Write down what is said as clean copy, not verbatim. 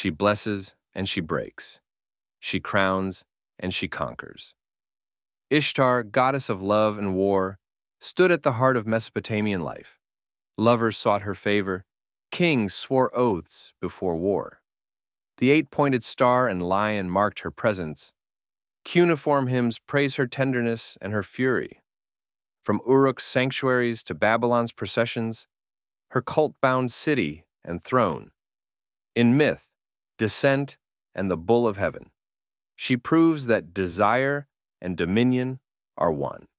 She blesses and she breaks. She crowns and she conquers. Ishtar, goddess of love and war, stood at the heart of Mesopotamian life. Lovers sought her favor. Kings swore oaths before war. The eight-pointed star and lion marked her presence. Cuneiform hymns praise her tenderness and her fury. From Uruk's sanctuaries to Babylon's processions, her cult-bound city and throne. In myth, descent, and the bull of heaven, she proves that desire and dominion are one.